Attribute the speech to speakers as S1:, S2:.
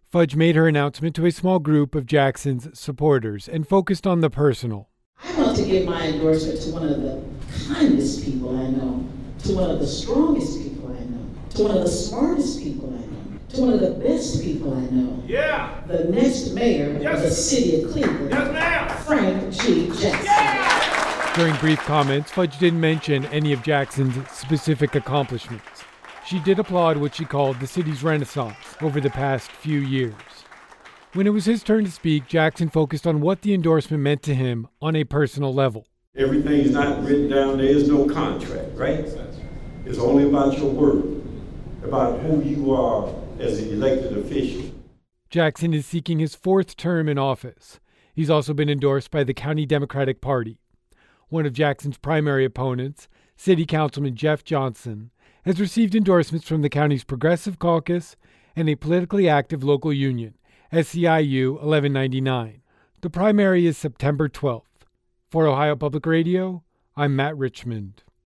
S1: Fudge made her announcement to a small group of Jackson's supporters and focused on the personal.
S2: I want to give my endorsement to one of the kindest people I know, to one of the strongest people I know, to one of the smartest people I know, to one of the best people I know.
S3: Yeah.
S2: The next mayor of the city of Cleveland.
S3: Yes, ma'am.
S2: Frank G. Jackson.
S3: Yeah.
S1: During brief comments, Fudge didn't mention any of Jackson's specific accomplishments. She did applaud what she called the city's renaissance over the past few years. When it was his turn to speak, Jackson focused on what the endorsement meant to him on a personal level.
S4: Everything's not written down. There is no contract, right? It's only about your word, about who you are as an elected official.
S1: Jackson is seeking his 4th term in office. He's also been endorsed by the County Democratic Party. One of Jackson's primary opponents, City Councilman Jeff Johnson, has received endorsements from the county's Progressive Caucus and a politically active local union, SEIU 1199. The primary is September 12th. For Ohio Public Radio, I'm Matt Richmond.